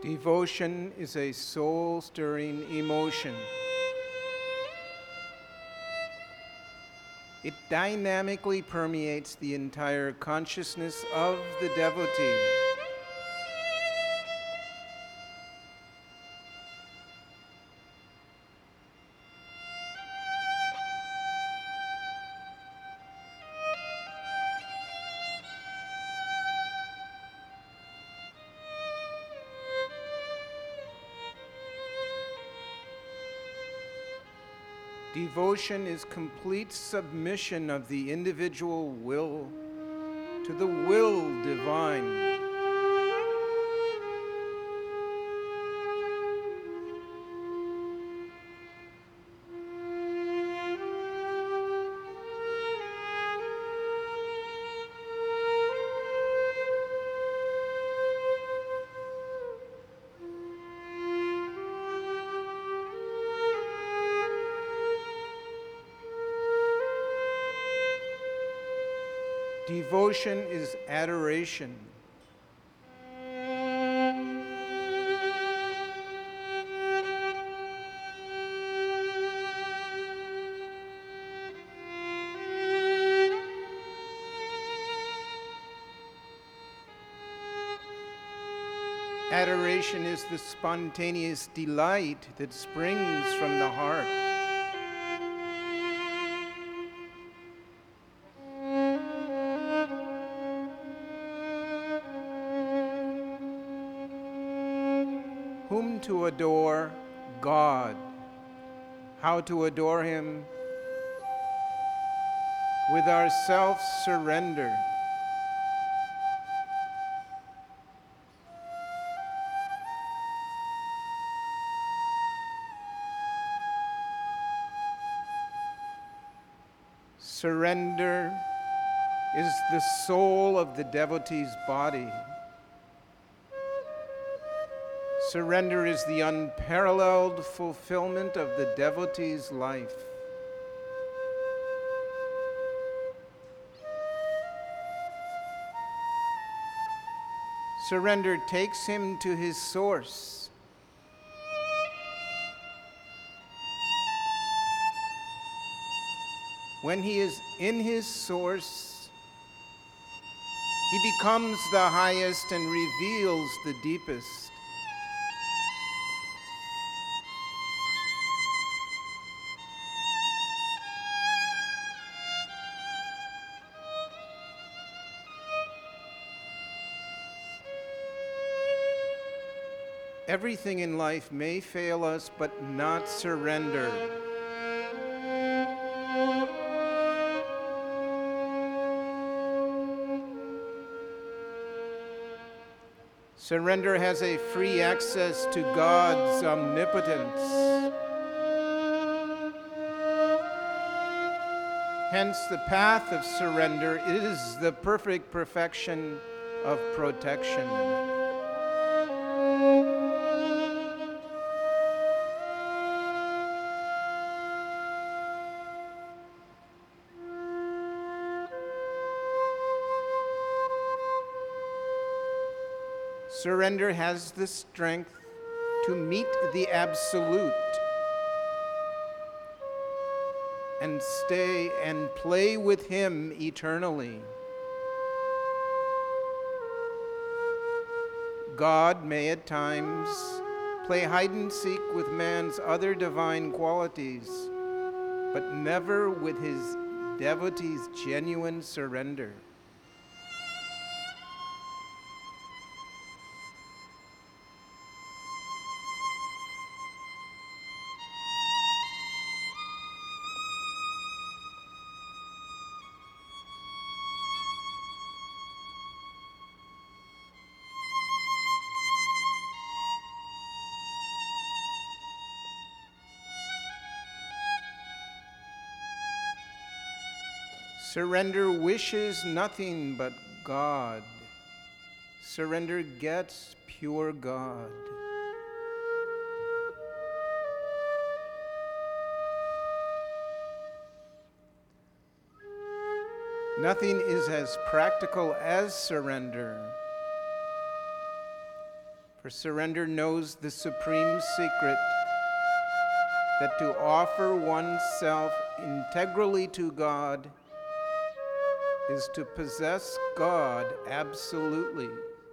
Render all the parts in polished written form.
Devotion is a soul-stirring emotion. It dynamically permeates the entire consciousness of the devotee. Devotion is complete submission of the individual will to the will divine. Devotion is adoration. Adoration is the spontaneous delight that springs from the heart. Whom to adore? God. How to adore Him? With our self-surrender. Surrender is the soul of the devotee's body. Surrender is the unparalleled fulfillment of the devotee's life. Surrender takes him to his source. When he is in his source, he becomes the highest and reveals the deepest. Everything in life may fail us, but not surrender. Surrender has a free access to God's omnipotence. Hence, the path of surrender is the perfect perfection of protection. Surrender has the strength to meet the Absolute and stay and play with Him eternally. God may at times play hide and seek with man's other divine qualities, but never with His devotee's genuine surrender. Surrender wishes nothing but God. Surrender gets pure God. Nothing is as practical as surrender. For surrender knows the supreme secret that to offer oneself integrally to God is to possess God absolutely.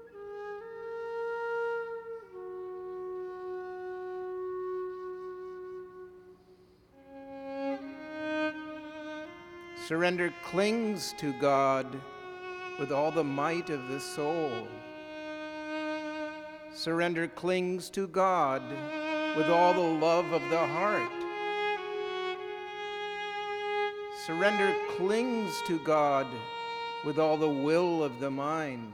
Surrender clings to God with all the might of the soul. Surrender clings to God with all the love of the heart. Surrender clings to God with all the will of the mind.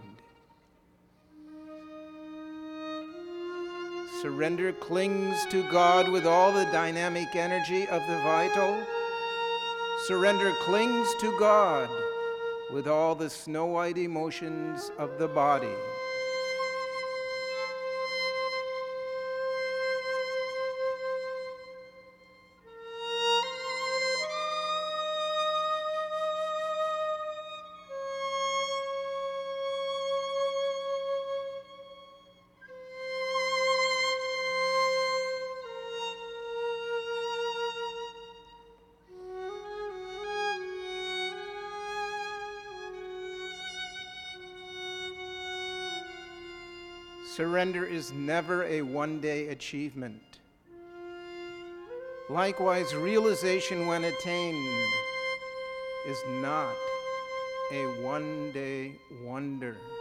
Surrender clings to God with all the dynamic energy of the vital. Surrender clings to God with all the snow-white emotions of the body. Surrender is never a one-day achievement. Likewise, realization when attained is not a one-day wonder.